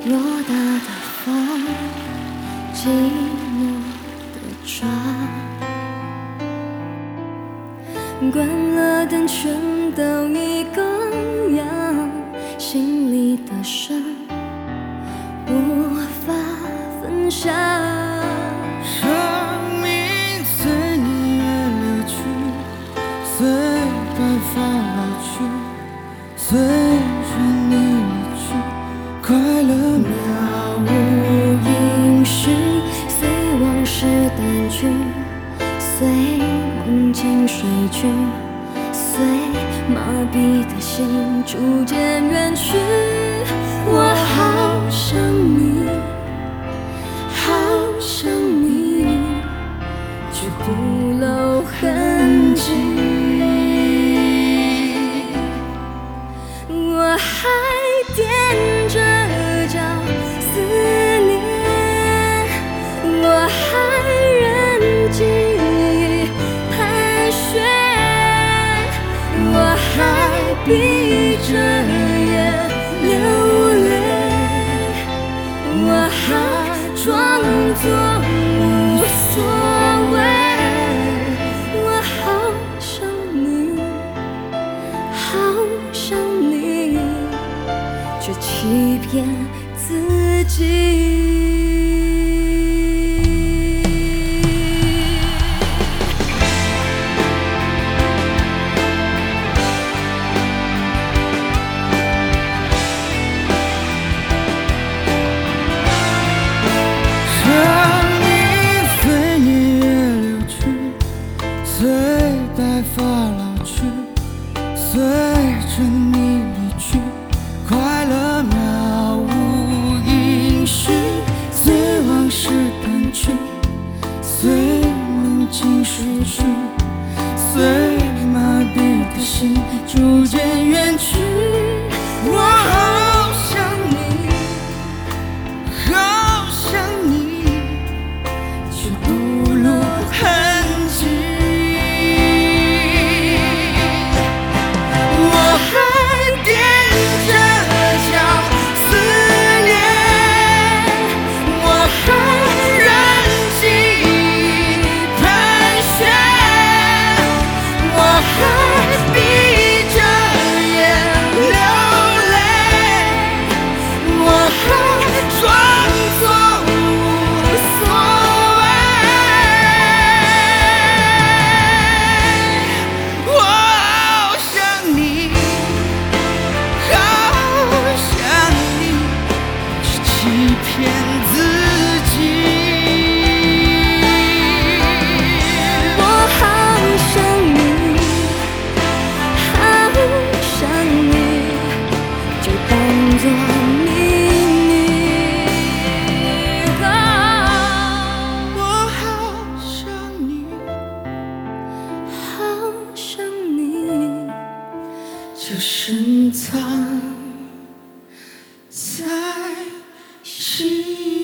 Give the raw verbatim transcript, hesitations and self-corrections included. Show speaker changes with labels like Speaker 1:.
Speaker 1: 偌大的风，寂寞的窗，关了灯全都一个样，心里的伤无法分享。
Speaker 2: 生命随年月流去，随白发老去，随着你离去，快乐
Speaker 1: 渺无音讯，随往事淡去，随梦境睡去，随麻痹的心逐渐远去。我好想你，好想你，却不露痕迹。我还踮着脚思念，我还任记忆盘旋，我还闭着眼流泪，我还装作无所谓。我好想你，好想你，却欺骗自己。
Speaker 2: 生命随年月流去，随白发老去，随着你离去，快乐渺无音讯，随往事淡去，随梦境睡去，随麻痹的心逐渐远去。我好想你，好想你，却不露痕迹。我还踮着脚思念，我还任记忆盘旋，我还闭着眼流泪，我还装作无所谓。我好想你，好想你，却欺骗自己。
Speaker 1: 我好想你，好想你，就当作秘密。
Speaker 2: 我好想你，
Speaker 1: 好想你，就深藏在心。